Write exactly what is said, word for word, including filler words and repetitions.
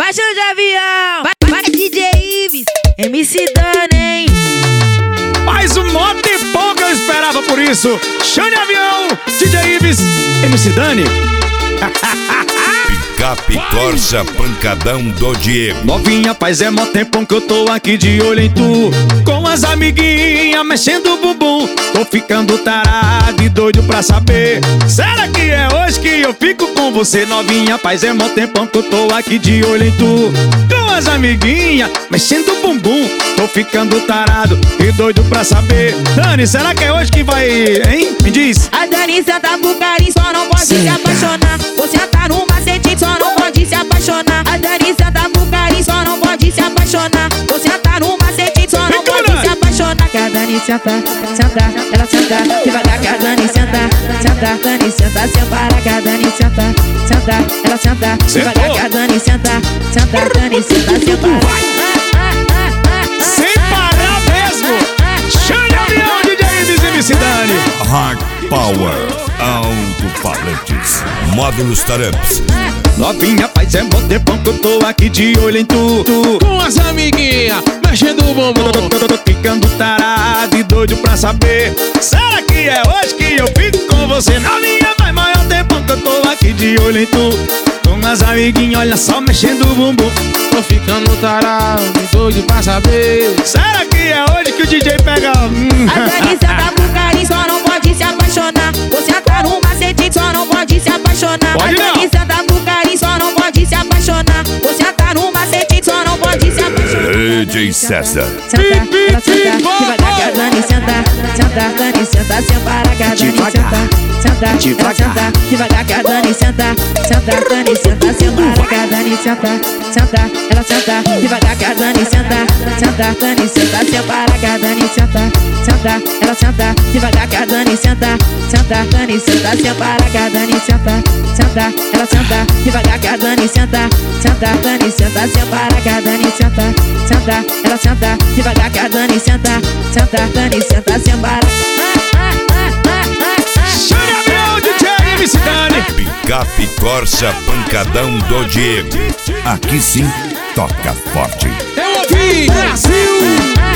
Vai, show de avião. Vai, vai D J Ives, M C Dani, hein? Mais um moto e pouco eu esperava por isso. Show de avião, D J Ives, M C Dani. Picape Corsa Pancadão do Diego. Novinha, faz é mó tempão que eu tô aqui de olho em tu, com as amiguinhas mexendo o bumbum. Tô ficando tarado e doido pra saber, será que é hoje que eu fico com você? Novinha, faz é mó tempão que eu tô aqui de olho em tu, com as amiguinhas mexendo o bumbum. Tô ficando tarado e doido pra saber, Dani, será que é hoje que vai, hein? Me diz. A Dani senta pro carinho, só não pode se apaixonar. Você tá no macete, só não pode se apaixonar. A Dani senta pro carinho, só não pode se apaixonar. Você tá no macete, só não pode se apaixonar. Que a Dani senta, senta, ela senta devagar. Que a Dani senta, senta, Dani senta, sem parar. Que a Dani senta, senta, ela senta devagar. Que a Dani senta, senta, Dani senta, sem parar. Sem parar mesmo. Chama de avião, D J Ives, M C Dani. Hard Power Alto-Falantes Módulos Taramps. Novinha, faz é mó tempão que eu tô aqui de olho em tu, tu, com as amiguinhas mexendo o bumbum. tô, tô, tô, tô ficando tarado e doido pra saber, será que é hoje que eu fico com você? Novinha, faz maior tempão que eu tô aqui de olho em tu, com as amiguinhas, olha só, mexendo o bumbum. Tô ficando tarado e doido pra saber, será que é hoje que o D J pega? Hum. A Dani senta pro carinho, só não pode se apaixonar. Você tá no macete, só não pode se apaixonar. Pode a Dani senta pro carinho, só não pode se apaixonar. Você tá no macete, só não pode se apaixonar. D J César. Senta, ela senta devagar. Que a Dani senta, senta, Dani senta, sem parar. Que a Dani senta, senta, ela senta devagar. Que a Dani senta, senta, Dani senta, sem parar. Que a Dani senta, senta, ela senta devagar. Que a Dani senta, senta, Dani senta, sem parar. Que a Dani senta, senta, ela senta devagar. Que a Dani senta, senta, Dani senta, sem parar. Que a Dani senta, senta, ela senta devagar. Que a Dani senta, senta, Dani senta, sem parar. Que a Dani senta, senta, ela senta devagar. Que a Dani senta, senta, Dani senta, sem parar. Chama de avião, D J M C Dani. Picape Corsa Pancadão do Diego. Aqui sim, toca forte. eu ouvi, Brasil!